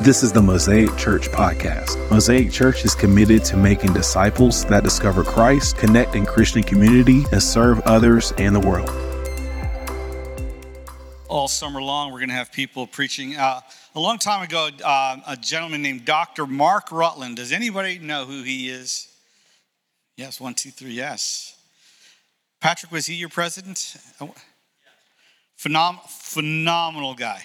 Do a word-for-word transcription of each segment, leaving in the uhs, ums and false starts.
This is the Mosaic Church podcast. Mosaic Church is committed to making disciples that discover Christ, connect in Christian community, and serve others and the world. All summer long, we're going to have people preaching. Uh, a long time ago, uh, a gentleman named Doctor Mark Rutland. Does anybody know who he is? Yes, one, two, three, yes. Patrick, was he your president? Oh, phenom- phenomenal guy.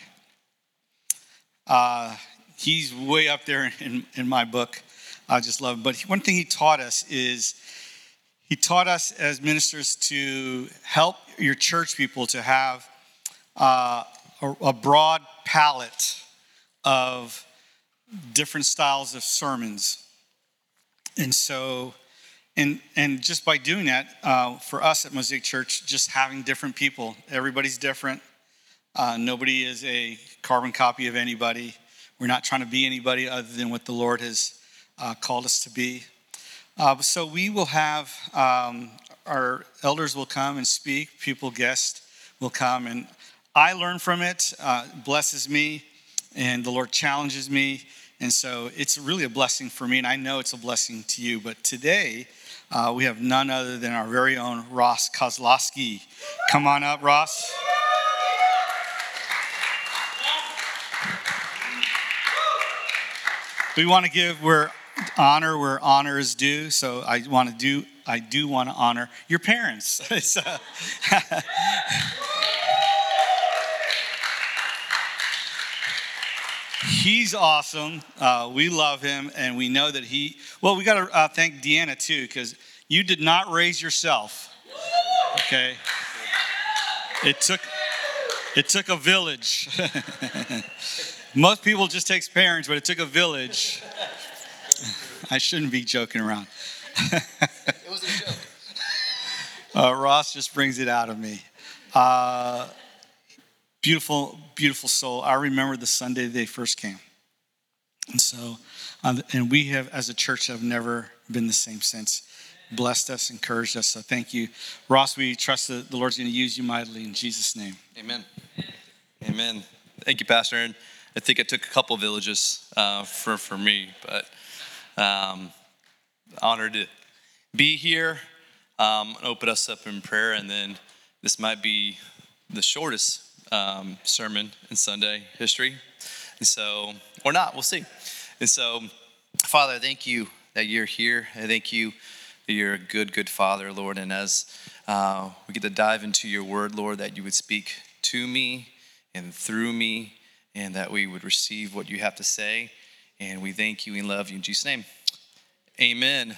Uh, he's way up there in, in my book. I just love him. But one thing he taught us is he taught us as ministers to help your church people to have uh, a, a broad palette of different styles of sermons. And so, and and just by doing that, uh, for us at Mosaic Church, just having different people, everybody's different. Uh, nobody is a carbon copy of anybody. We're not trying to be anybody other than what the Lord has uh, called us to be. Uh, so we will have, um, our elders will come and speak, people, guests will come, and I learn from it, uh, blesses me, and the Lord challenges me, and so it's really a blessing for me, and I know it's a blessing to you. But today, uh, we have none other than our very own Ross Kozlowski. Come on up, Ross. We want to give where honor where honor is due. So I want to do I do want to honor your parents. So, he's awesome. Uh, we love him, and we know that he. Well, we got to uh, thank Deanna too, because you did not raise yourself. Okay. It took it took a village. Most people just takes parents, but it took a village. I shouldn't be joking around. It was a joke. Uh, Ross just brings it out of me. Uh, beautiful, beautiful soul. I remember the Sunday they first came. And so, uh, and we have, as a church, have never been the same since. Blessed us, encouraged us. So thank you. Ross, we trust that the Lord's going to use you mightily in Jesus' name. Amen. Amen. Thank you, Pastor Aaron. I think it took a couple villages uh, for, for me, but um, honored to be here. Um, open us up in prayer, and then this might be the shortest um, sermon in Sunday history, and so or not, we'll see. And so, Father, I thank you that you're here. I thank you that you're a good, good Father, Lord. And as uh, we get to dive into your word, Lord, that you would speak to me and through me, and that we would receive what you have to say. And we thank you and love you in Jesus' name. Amen.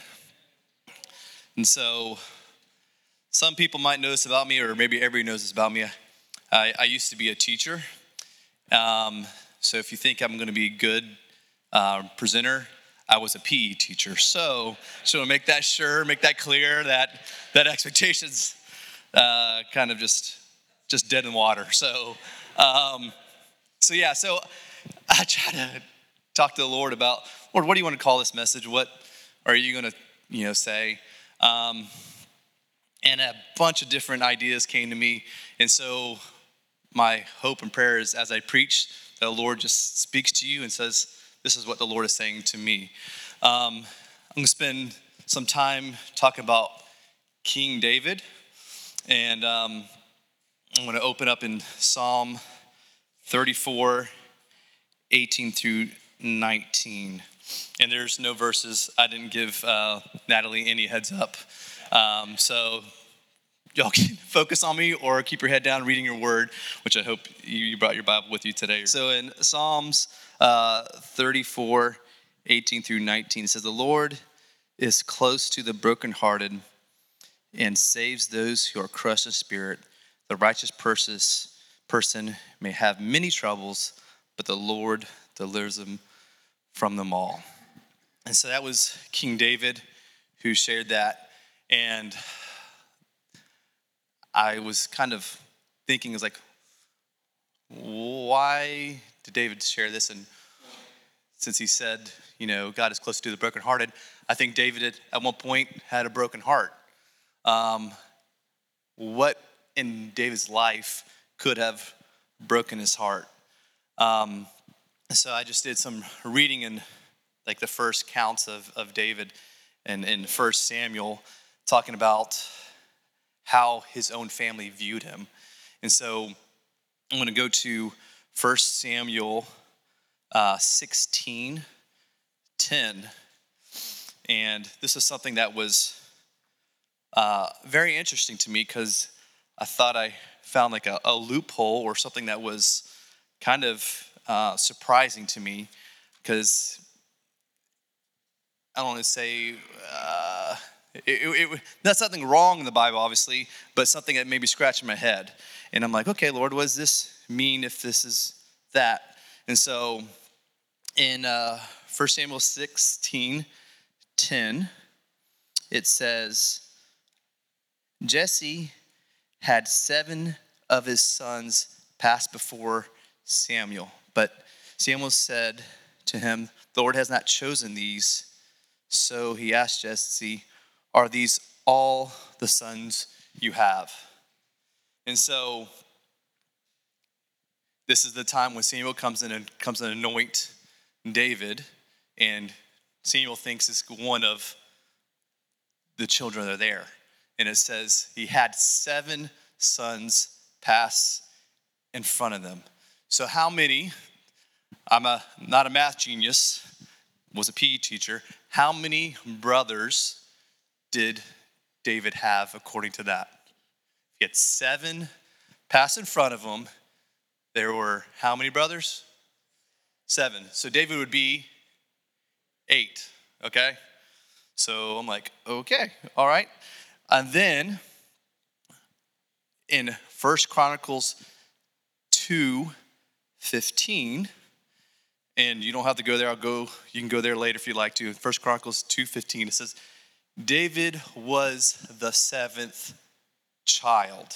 And so some people might know this about me, or maybe everybody knows this about me. I, I used to be a teacher. Um, so if you think I'm going to be a good uh, presenter, I was a P E teacher. So just want to make that sure, make that clear, that that expectations uh, kind of just, just dead in water. So um So yeah, so I try to talk to the Lord about, Lord, what do you want to call this message? What are you going to, you know, say? Um, and a bunch of different ideas came to me. And so my hope and prayer is as I preach, the Lord just speaks to you and says, this is what the Lord is saying to me. Um, I'm going to spend some time talking about King David. And um, I'm going to open up in Psalm thirty-four, eighteen through nineteen. And there's no verses. I didn't give uh, Natalie any heads up. Um, so y'all can focus on me or keep your head down reading your word, which I hope you brought your Bible with you today. So in Psalms uh, thirty-four, eighteen through nineteen, it says, the Lord is close to the brokenhearted and saves those who are crushed in spirit. The righteous person person may have many troubles, but the Lord delivers them from them all. And so that was King David who shared that. And I was kind of thinking, is like, why did David share this? And since he said, you know, God is close to the brokenhearted, I think David at one point had a broken heart. Um, what in David's life could have broken his heart? Um, So I just did some reading in like the first counts of, of David and in First Samuel, talking about how his own family viewed him. And so I'm going to go to First Samuel uh, sixteen ten. And this is something that was uh, very interesting to me, because I thought I found like a, a loophole or something that was kind of uh, surprising to me, because I don't want to say uh, it, it, it, that's nothing wrong in the Bible, obviously, but something that made me scratch my head. And I'm like, okay, Lord, what does this mean if this is that? And so in uh, First Samuel sixteen ten, it says, Jesse had seven of his sons pass before Samuel. But Samuel said to him, the Lord has not chosen these. So he asked Jesse, are these all the sons you have? And so this is the time when Samuel comes in and comes and anoint David, and Samuel thinks it's one of the children that are there. And it says he had seven sons pass in front of them. So how many, I'm a not a math genius, was a P E teacher, how many brothers did David have according to that? He had seven pass in front of him. There were how many brothers? Seven. So David would be eight, okay? So I'm like, okay, all right. And then in First Chronicles two fifteen, and you don't have to go there, I'll go, you can go there later if you'd like to. First Chronicles two fifteen, it says, David was the seventh child.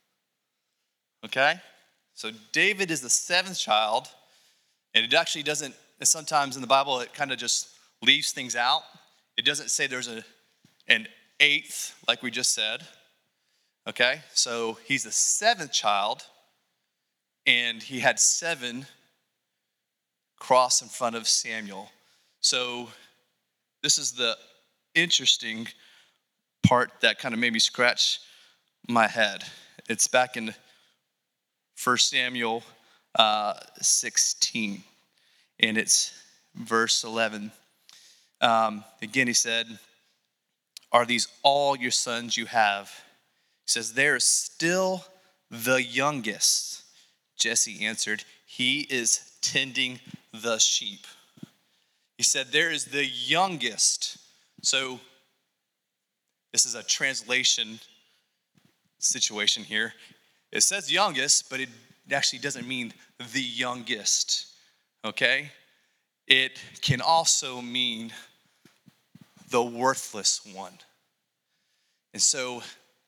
Okay? So David is the seventh child, and it actually doesn't, sometimes in the Bible, it kind of just leaves things out. It doesn't say there's a an eighth, like we just said. Okay? So he's the seventh child, and he had seven cross in front of Samuel. So this is the interesting part that kind of made me scratch my head. It's back in First Samuel uh, sixteen, and it's verse eleven. Um, again, he said, are these all your sons you have? He says, there is still the youngest. Jesse answered, he is tending the sheep. He said, there is the youngest. So this is a translation situation here. It says youngest, but it actually doesn't mean the youngest, okay? It can also mean the worthless one. And so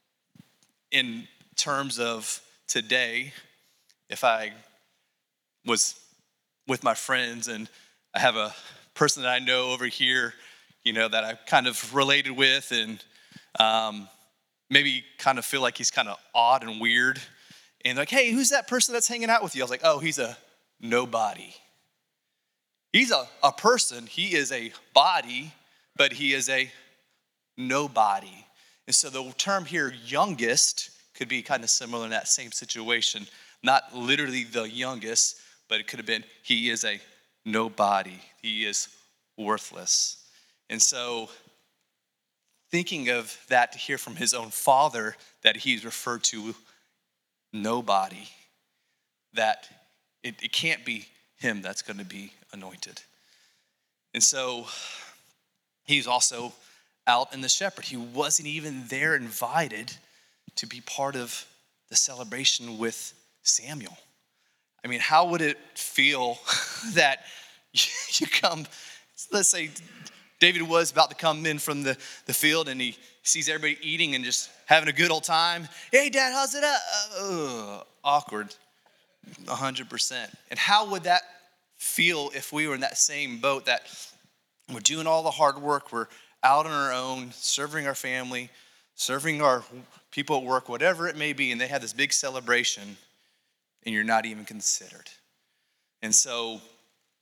in terms of today, if I was with my friends and I have a person that I know over here, you know, that I kind of related with, and um, maybe kind of feel like he's kind of odd and weird, and like, hey, who's that person that's hanging out with you? I was like, oh, he's a nobody. He's a, a person, he is a body, but he is a nobody. And so the term here, youngest, could be kind of similar in that same situation. Not literally the youngest, but it could have been he is a nobody. He is worthless. And so thinking of that to hear from his own father, that he's referred to nobody, that it, it can't be him that's going to be anointed. And so he's also out in the shepherd. He wasn't even there invited to be part of the celebration with Samuel. I mean, how would it feel that you come, let's say David was about to come in from the, the field and he sees everybody eating and just having a good old time. Hey, Dad, how's it up? Uh, awkward, one hundred percent. And how would that feel if we were in that same boat, that we're doing all the hard work, we're out on our own, serving our family, serving our people at work, whatever it may be, and they have this big celebration and you're not even considered. And so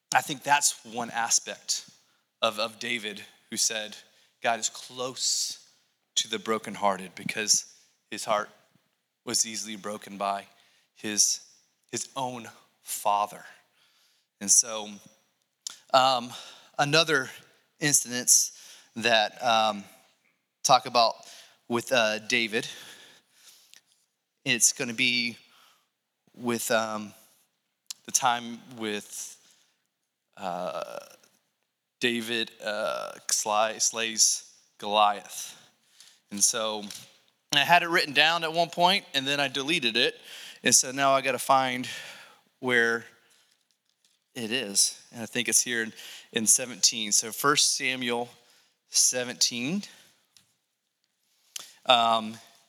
I think that's one aspect of, of David who said, God is close to the brokenhearted, because his heart was easily broken by his, his own father. And so um, another instance that um, talk about with uh, David, it's going to be with um, the time with uh, David uh, slays Goliath. And so I had it written down at one point, and then I deleted it. And so now I got to find where it is. And I think it's here in, in seventeen. So First Samuel seventeen. Um,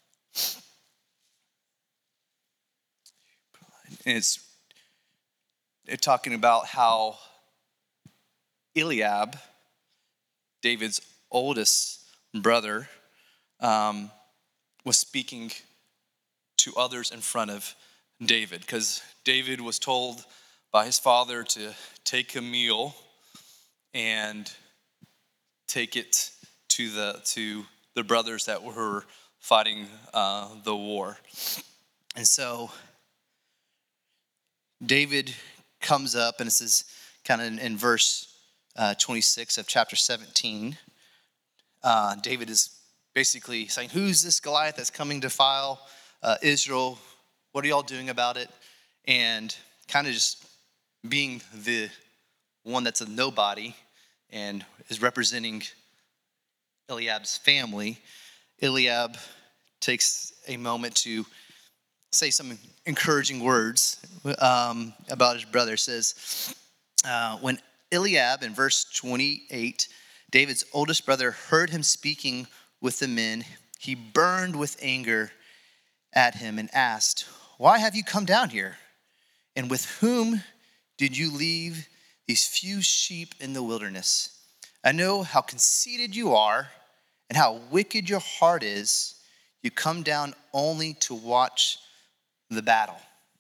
and it's, it's talking about how Eliab, David's oldest brother, um, was speaking to others in front of David, because David was told by his father to take a meal and take it to the to the brothers that were fighting uh, the war. And so David comes up, and it says kind of in, in verse uh, twenty-six of chapter seventeen, uh, David is basically saying, who's this Goliath that's coming to defile uh, Israel? What are y'all doing about it? And kind of just being the one that's a nobody and is representing Eliab's family. Eliab takes a moment to say some encouraging words um, about his brother. It says, uh, when Eliab, in verse twenty-eight, David's oldest brother, heard him speaking with the men, he burned with anger at him and asked, why have you come down here? And with whom did you leave these few sheep in the wilderness? I know how conceited you are and how wicked your heart is. You come down only to watch the battle.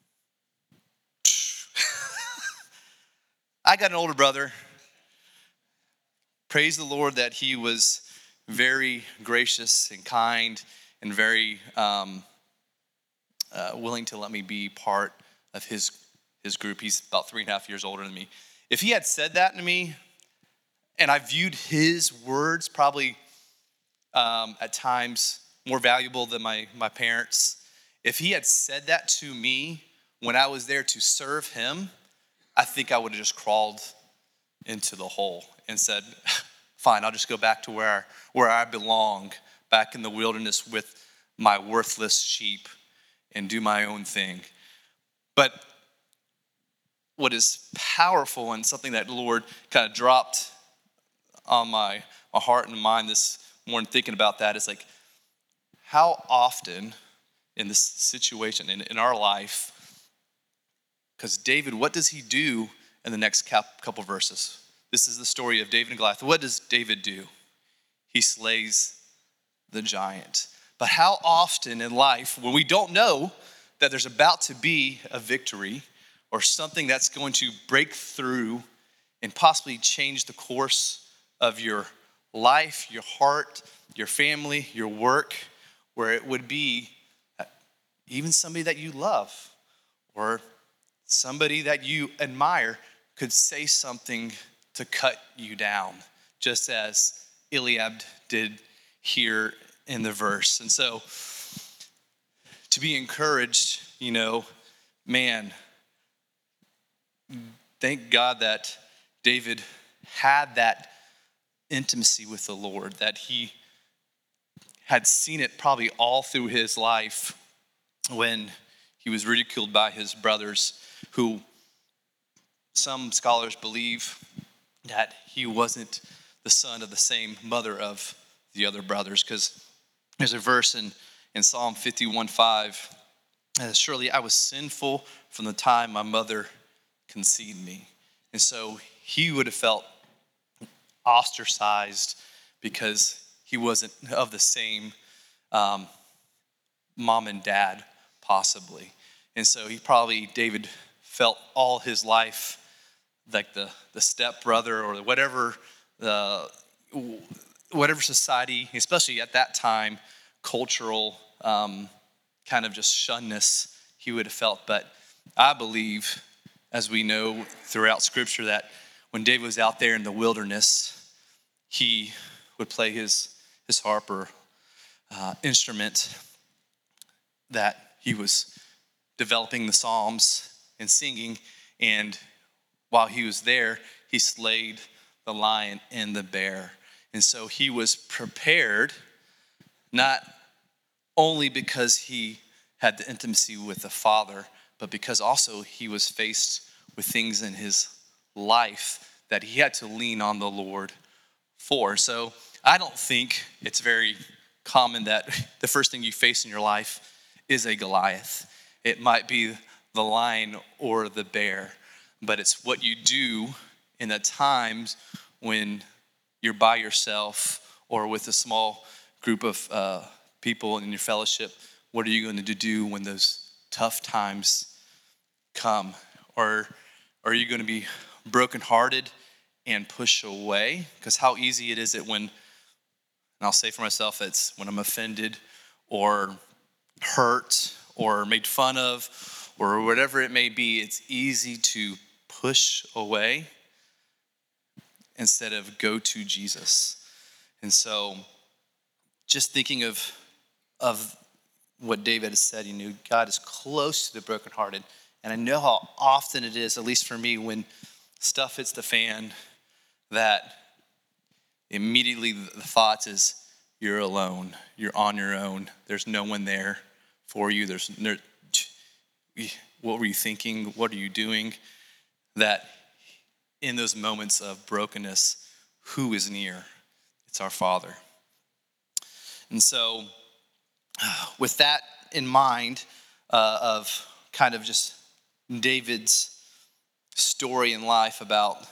I got an older brother. Praise the Lord that he was very gracious and kind and very um, uh, willing to let me be part of his his group. He's about three and a half years older than me. If he had said that to me, and I viewed his words probably um, at times more valuable than my, my parents, if he had said that to me when I was there to serve him, I think I would have just crawled into the hole and said, fine, I'll just go back to where, where I belong, back in the wilderness with my worthless sheep and do my own thing. But what is powerful and something that the Lord kind of dropped on my, my heart and mind this morning thinking about that is like, how often in this situation, in, in our life, because David, what does he do in the next cap, couple verses? This is the story of David and Goliath. What does David do? He slays the giant. But how often in life, when we don't know that there's about to be a victory or something that's going to break through and possibly change the course of your life, your heart, your family, your work, where it would be even somebody that you love or somebody that you admire could say something to cut you down, just as Eliab did here in the verse. And so to be encouraged, you know, man, thank God that David had that intimacy with the Lord, that he had seen it probably all through his life when he was ridiculed by his brothers, who some scholars believe that he wasn't the son of the same mother of the other brothers, because there's a verse in, in Psalm fifty-one five, uh, surely I was sinful from the time my mother conceived me. And so he would have felt ostracized because he wasn't of the same um, mom and dad, possibly. And so he probably, David felt all his life like the the stepbrother or whatever the whatever society, especially at that time, cultural um, kind of just shunness he would have felt. But I believe, as we know throughout Scripture, that when David was out there in the wilderness, he would play his his harp or uh, instrument, that he was developing the Psalms and singing, and while he was there, he slayed the lion and the bear. And so he was prepared, not only because he had the intimacy with the Father, but because also he was faced with things in his life that he had to lean on the Lord for. So I don't think it's very common that the first thing you face in your life is a Goliath. It might be the lion or the bear, but it's what you do in the times when you're by yourself or with a small group of uh, people in your fellowship. What are you going to do when those tough times come? Or are you going to be brokenhearted and push away? Because how easy it is it when, and I'll say for myself, it's when I'm offended or hurt or made fun of or whatever it may be, it's easy to push away instead of go to Jesus. And so just thinking of, of what David has said, you know, God is close to the brokenhearted. And I know how often it is, at least for me, when stuff hits the fan, that immediately the thought is, you're alone, you're on your own, there's no one there for you, there's no, what were you thinking, what are you doing? That in those moments of brokenness, who is near? It's our Father. And so with that in mind, uh, of kind of just David's story in life about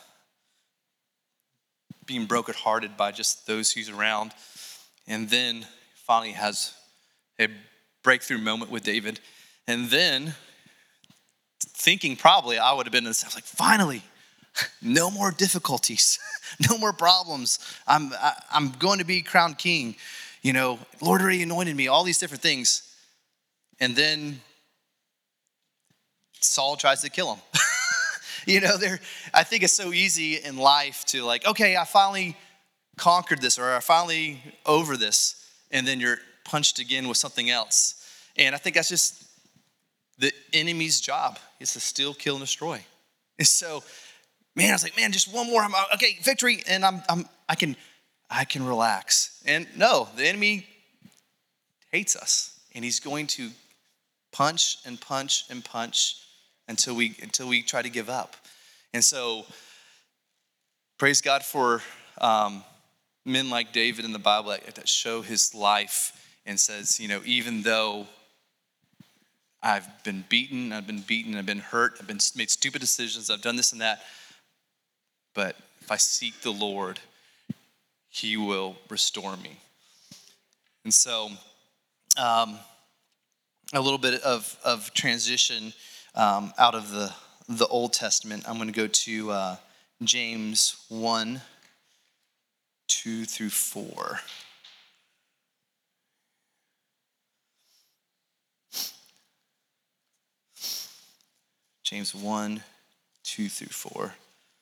being brokenhearted by just those he's around, and then finally has a breakthrough moment with David, and then thinking probably I would have been in this, I was like, finally, no more difficulties, no more problems. I'm I, I'm going to be crowned king. You know, Lord already anointed me, all these different things. And then Saul tries to kill him. You know, there. I think it's so easy in life to like, okay, I finally conquered this, or I finally over this, and then you're punched again with something else. And I think that's just the enemy's job, is to steal, kill, and destroy. And so, man, I was like, man, just one more. I'm okay, victory, and I'm, I'm, I can, I can relax. And no, the enemy hates us, and he's going to punch and punch and punch until we until we try to give up. And so, praise God for um, men like David in the Bible that, that show his life and says, you know, even though I've been beaten, I've been beaten, I've been hurt, I've been made stupid decisions, I've done this and that, but if I seek the Lord, he will restore me. And so, um, a little bit of, of transition um, out of the, the Old Testament. I'm going to go to uh, James one, two through four. James one, two through four.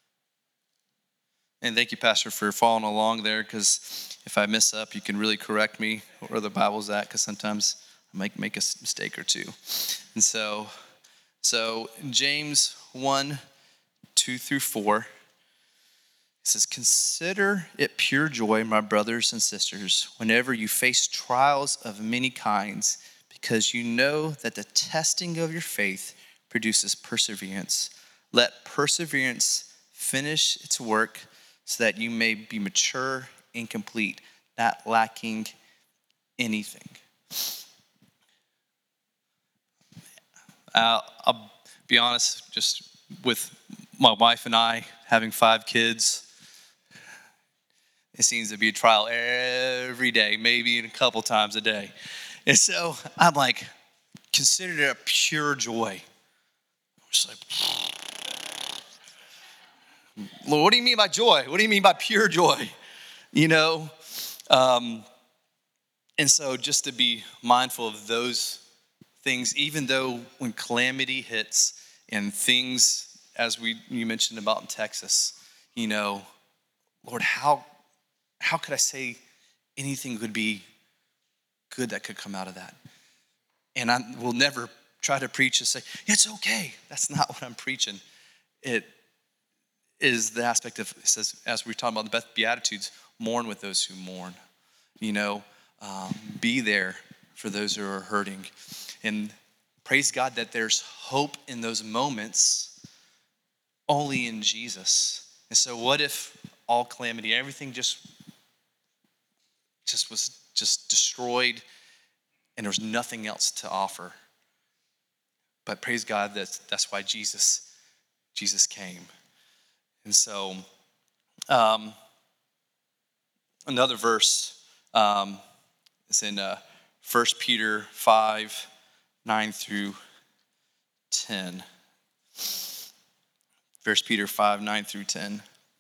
And thank you, Pastor, for following along there, because if I mess up, you can really correct me where the Bible's at, because sometimes I might make a mistake or two. And so, so James one, two through four, it says, "Consider it pure joy, my brothers and sisters, whenever you face trials of many kinds, because you know that the testing of your faith produces perseverance. Let perseverance finish its work, so that you may be mature and complete, not lacking anything." Uh, I'll be honest, just with my wife and I having five kids, it seems to be a trial every day, maybe a couple times a day. And so I'm like, consider it a pure joy. I'm just like, Lord, what do you mean by joy? What do you mean by pure joy? You know? Um, and so just to be mindful of those things, even though when calamity hits and things, as we you mentioned about in Texas, you know, Lord, how how could I say anything would be good that could come out of that? And I will never try to preach and say, it's okay. That's not what I'm preaching. It is the aspect of, it says, as we're talking about the Beatitudes, mourn with those who mourn. You know, um, be there for those who are hurting. And praise God that there's hope in those moments only in Jesus. And so what if all calamity, everything just, just was just destroyed and there's nothing else to offer? But praise God that that's why Jesus, Jesus came. And so um, another verse um, is in uh, First Peter five, nine through ten. First Peter five, nine through ten.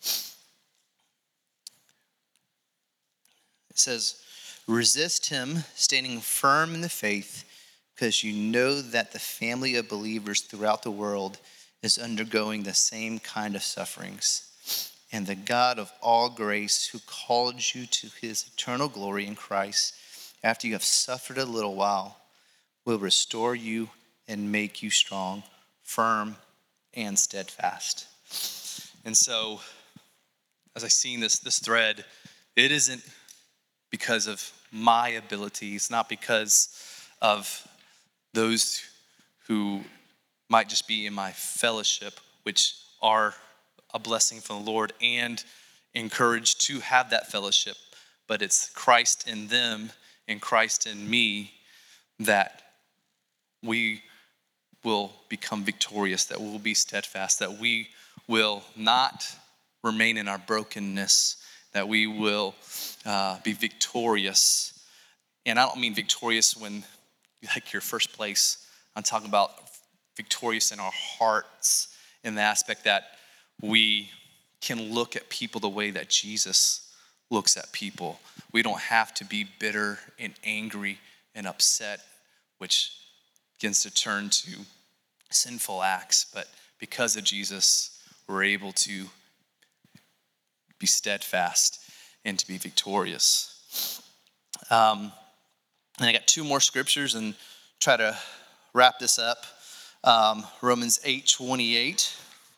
It says, resist him, standing firm in the faith, because you know that the family of believers throughout the world is undergoing the same kind of sufferings. And the God of all grace, who called you to his eternal glory in Christ, after you have suffered a little while, will restore you and make you strong, firm, and steadfast. And so, as I seen this, this thread, it isn't because of my ability. It's not because of those who might just be in my fellowship, which are a blessing from the Lord and encouraged to have that fellowship. But it's Christ in them and Christ in me that we will become victorious, that we'll be steadfast, that we will not remain in our brokenness, that we will uh, be victorious. And I don't mean victorious when like your first place. I'm talking about victorious in our hearts, in the aspect that we can look at people the way that Jesus looks at people. We don't have to be bitter and angry and upset, which begins to turn to sinful acts. But because of Jesus, we're able to be steadfast and to be victorious. Um, and I got two more scriptures and try to wrap this up. Um, Romans eight twenty-eight.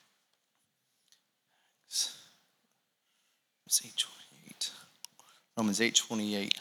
It's eight twenty-eight. Romans eight twenty-eight.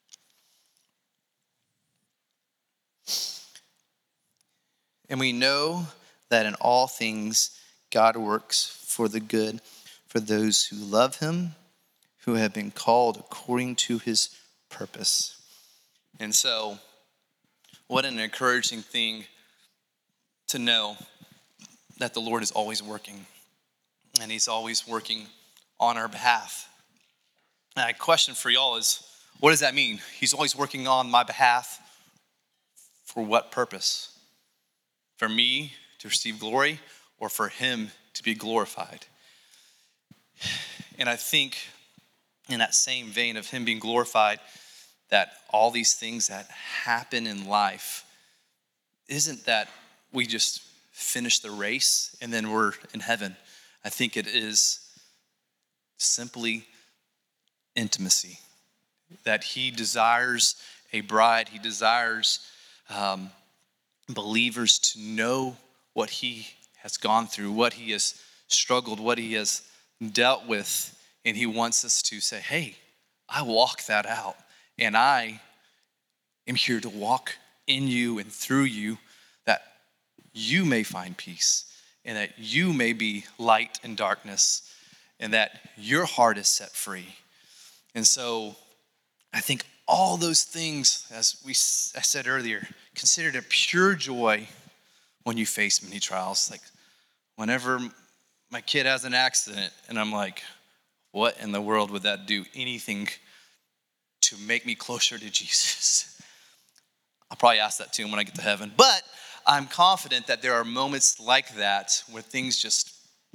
And we know that in all things God works for the good for those who love him, who have been called according to his purpose. And so, what an encouraging thing to know that the Lord is always working, and he's always working on our behalf. And my question for y'all is, what does that mean? He's always working on my behalf for what purpose? For me to receive glory, or for him to be glorified? And I think in that same vein of him being glorified, that all these things that happen in life, isn't that we just finish the race and then we're in heaven. I think it is simply intimacy. That he desires a bride, he desires um, believers to know what he has gone through, what he has struggled, what he has dealt with, and he wants us to say, hey, I walk that out, and I am here to walk in you and through you, that you may find peace, and that you may be light in darkness, and that your heart is set free. And so I think all those things, as we I said earlier, considered a pure joy when you face many trials. Like whenever my kid has an accident and I'm like, what in the world would that do? Anything to make me closer to Jesus? I'll probably ask that to him when I get to heaven. But I'm confident that there are moments like that where things just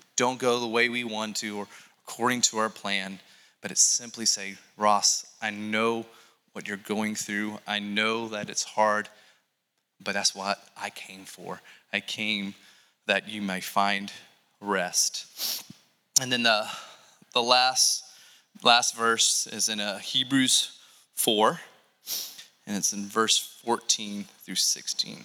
don't go the way we want to or according to our plan, but it's simply say, Ross, I know what you're going through. I know that it's hard, but that's what I came for. I came that you may find rest. And then the the last last verse is in uh, Hebrews four, and it's in verse fourteen through sixteen.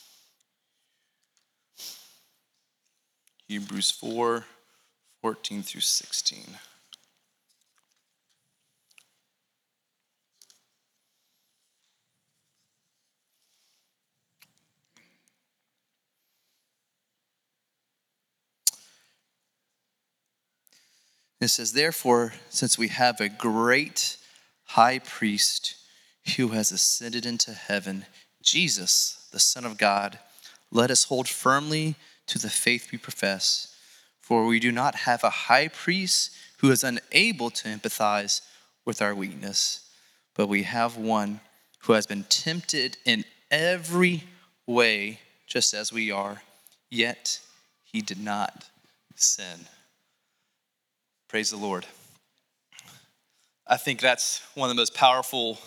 Hebrews four, fourteen through sixteen. It says, therefore, since we have a great high priest who has ascended into heaven, Jesus, the Son of God, let us hold firmly to the faith we profess. For we do not have a high priest who is unable to empathize with our weakness, but we have one who has been tempted in every way, just as we are, yet he did not sin. Praise the Lord. I think that's one of the most powerful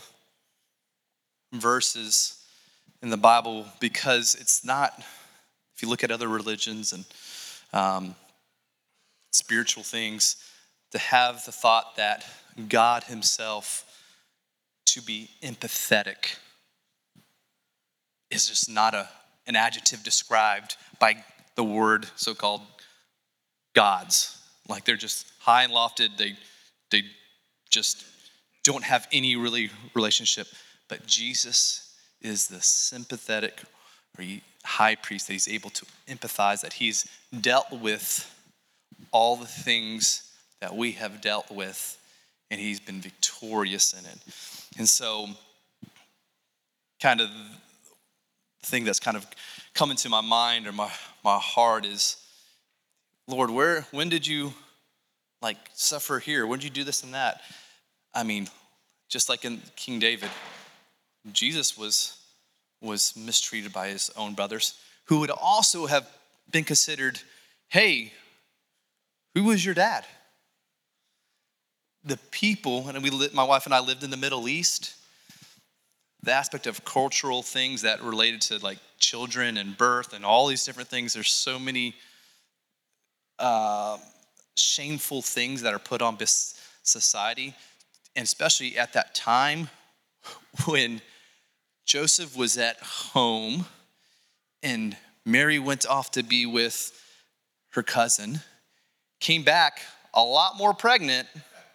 verses in the Bible, because it's not, if you look at other religions and um, spiritual things, to have the thought that God himself to be empathetic is just not a, an adjective described by the word so-called gods. Like they're just high and lofted. They, they just don't have any really relationship. But Jesus is the sympathetic or high priest that he's able to empathize, that he's dealt with all the things that we have dealt with, and he's been victorious in it. And so kind of the thing that's kind of come into my mind or my, my heart is, Lord, where, when did you like suffer here? When did you do this and that? I mean, just like in King David, Jesus was, was mistreated by his own brothers, who would also have been considered, hey, who was your dad? The people, and we, my wife and I lived in the Middle East, the aspect of cultural things that related to like children and birth and all these different things, there's so many uh, shameful things that are put on this society, and especially at that time when Joseph was at home and Mary went off to be with her cousin, came back a lot more pregnant,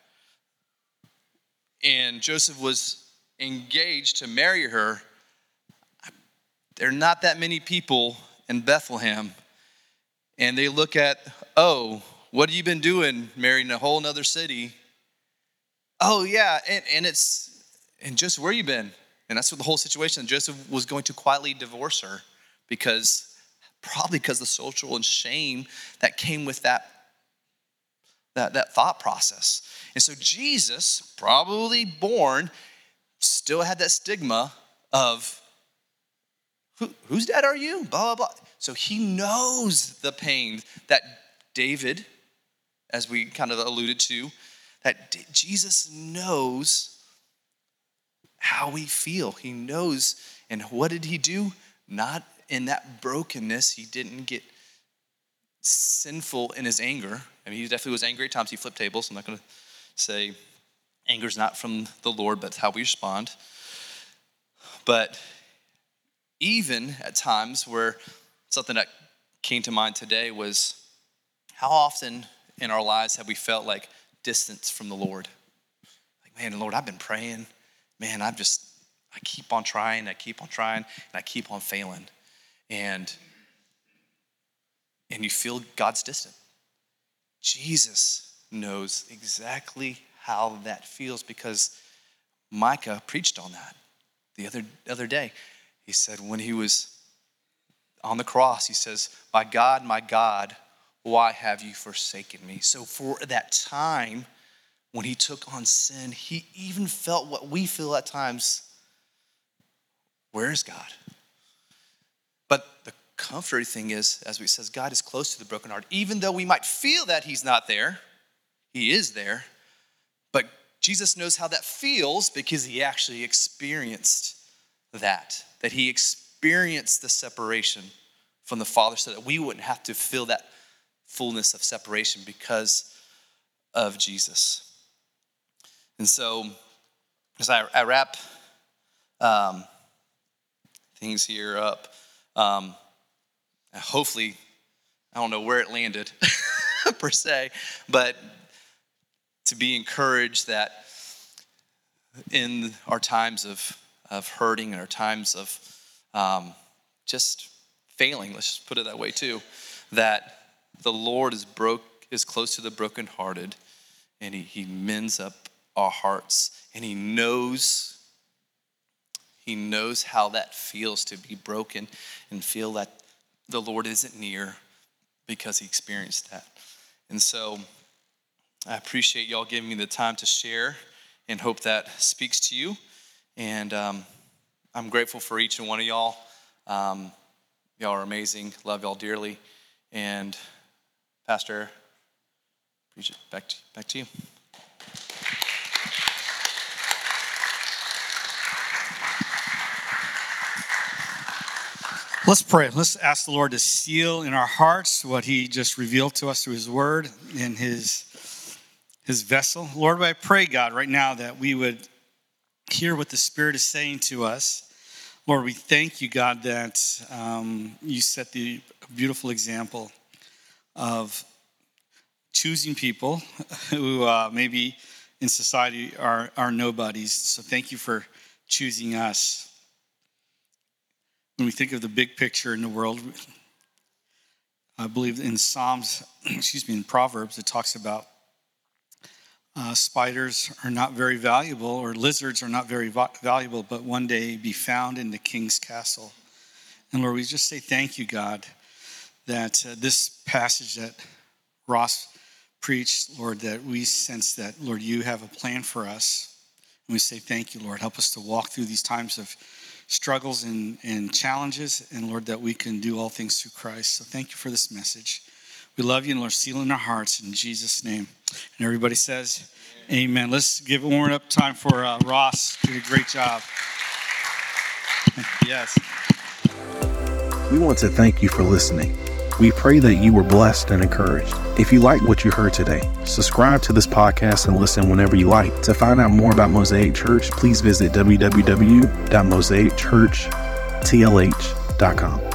and Joseph was engaged to marry her. There are not that many people in Bethlehem, and they look at, oh, what have you been doing marrying a whole nother city? Oh yeah, and, and it's, and Joseph, where you been? And that's what the whole situation, Joseph was going to quietly divorce her because, probably because the social and shame that came with that, that, that thought process. And so Jesus, probably born, still had that stigma of, Who, whose dad are you? Blah, blah, blah. So he knows the pain that David, as we kind of alluded to, that D- Jesus knows how we feel. He knows, and what did he do? Not in that brokenness. He didn't get sinful in his anger. I mean, he definitely was angry at times. He flipped tables. I'm not going to say anger is not from the Lord, but it's how we respond. But even at times where something that came to mind today was, how often in our lives have we felt like distance from the Lord? Like, man, Lord, I've been praying. Man, I've just, I keep on trying, I keep on trying, and I keep on failing. And, and you feel God's distant. Jesus knows exactly how that feels, because Micah preached on that the other, other day. He said when he was on the cross, he says, my God, my God, why have you forsaken me? So for that time when he took on sin, he even felt what we feel at times. Where is God? But the comforting thing is, as we says, God is close to the brokenhearted. Even though we might feel that he's not there, he is there. But Jesus knows how that feels because he actually experienced that, that he experienced the separation from the Father so that we wouldn't have to feel that fullness of separation because of Jesus. And so, as I, I wrap um, things here up, um, hopefully, I don't know where it landed per se, but to be encouraged that in our times of, of hurting and our times of um, just failing, let's just put it that way too, that the Lord is broke, is close to the brokenhearted, and he, he mends up our hearts, and he knows, he knows how that feels to be broken and feel that the Lord isn't near because he experienced that. And so I appreciate y'all giving me the time to share and hope that speaks to you. And um, I'm grateful for each and one of y'all. Um, y'all are amazing. Love y'all dearly. And Pastor, preach it back to, back to you. Let's pray. Let's ask the Lord to seal in our hearts what he just revealed to us through his word and his, his vessel. Lord, I pray, God, right now that we would hear what the Spirit is saying to us. Lord, we thank you, God, that um, you set the beautiful example of choosing people who uh, maybe in society are, are nobodies. So thank you for choosing us. When we think of the big picture in the world, I believe in Psalms, excuse me, in Proverbs, it talks about uh, spiders are not very valuable, or lizards are not very va- valuable, but one day be found in the king's castle. And Lord, we just say thank you, God, that uh, this passage that Ross preached, Lord, that we sense that, Lord, you have a plan for us. And we say thank you, Lord. Help us to walk through these times of struggles and, and challenges, and Lord, that we can do all things through Christ. So thank you for this message. We love you, and Lord, seal in our hearts in Jesus' name. And everybody says, amen. Amen. Let's give a warm up time for uh, Ross. Did a great job. Yes. We want to thank you for listening. We pray that you were blessed and encouraged. If you like what you heard today, subscribe to this podcast and listen whenever you like. To find out more about Mosaic Church, please visit w w w dot mosaic church t l h dot com.